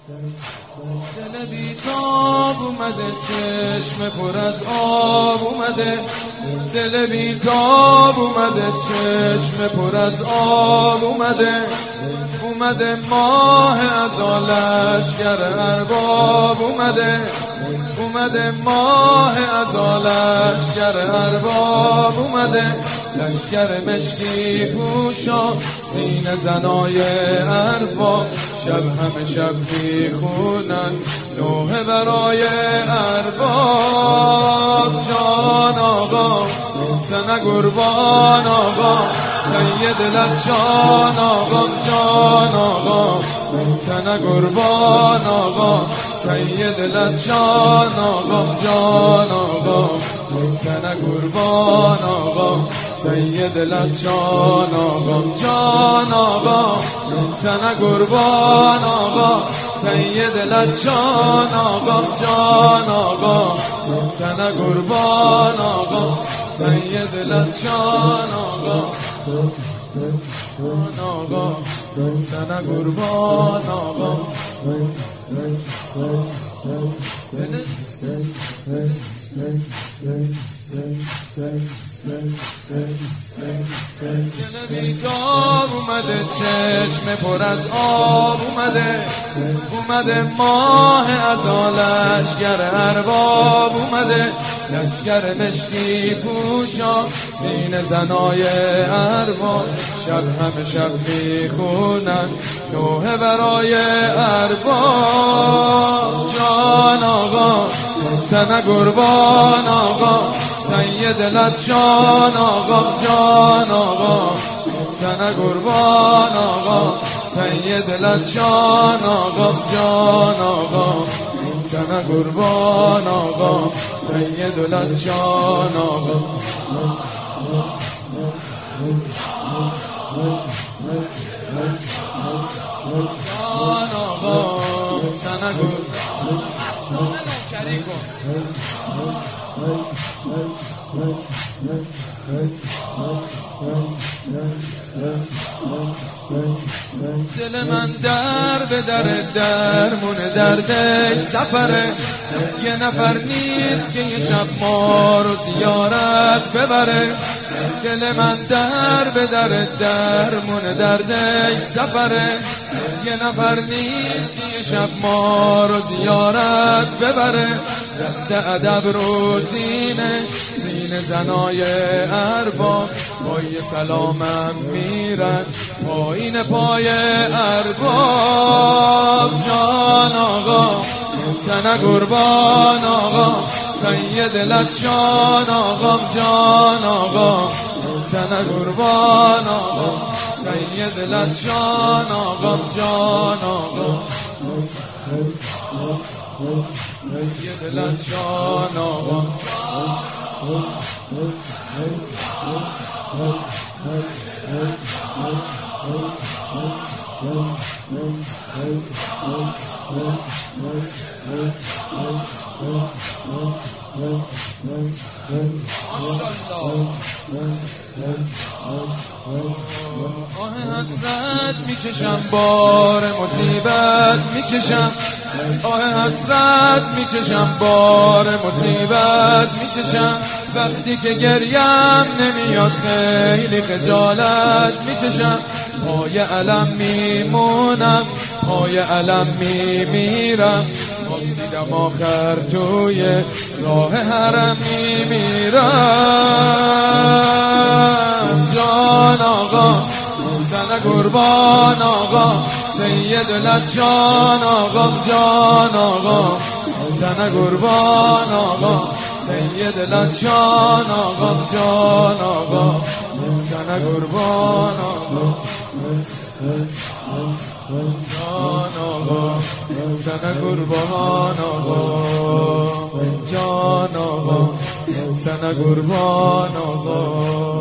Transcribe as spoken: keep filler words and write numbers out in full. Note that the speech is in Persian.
دل بیتاب اومده، چشم پر از آب اومده. دل بیتاب اومده، چشم پر از آب اومده. اومده ماه از لشکر ارباب اومده. اومده ماه از لشکر ارباب اومده. لشکر مشکی پوشا، سینه زنای ارباب. شب همه شب میخونن نوحه برای ارباب. جان آقا سنه قربان آقا، سید لچان آقا. جان آقا سنه قربان آقا، سید لچان آقا. جان آقا سنه قربان آقا، سید لچان آقا. جان آقا سنه قربان آقا، سید لچان آقا. جان آقا سنه قربان آقا، سید لچان آقا. جان آقا سنه قربان آقا. دل بیتاب اومده، چشم پر از آب اومده. اومده ماه از لشکر ارباب اومده. لشکر مشکی پوشا، سینه زنای ارباب. شب همه شب میخونن نوحه برای ارباب. جان آقا سنه قربان آقا، سید لچان آقا. جان آقا سنه قربان آقا، سید لچان آقا. جان آقا سنه قربان آقا، سید لچان آقا. جان آقا سنه قربان دل من در به در درمون دردش سفره. یه نفر نیست که یه شب ما رو زیارت ببره. دل من در به در درمون دردش سفره. یه نفر نیست که یه شب ما رو زیارت ببره. دست ادب رو سینه، سینه زنای ارباب. پای سلامم میرن پایین پای ارباب. جان آقا سنه قربان آقا، سید لچان آقا. جان آقا سنه قربان آقا، سید لچان آقا. جان آقا سید لچان آقا. آه حسرت میکشم، بار مصیبت میکشم. آه حسرت میکشم، بار مصیبت میکشم. وقتی که گریم نمیاد خیلی خجالت میکشم. پای علم میمونم، پای علم میمیرم. دیدم آخر توی راه حرم میمیرم. جان آقا سنه قربان آقا، سید لچان آقا. جان آقا سنه قربان آقا، سید لچان آقا. جان آقا سنه قربان آقا. جان آقا سنه قربان آقا. جان آقا سنه قربان آقا.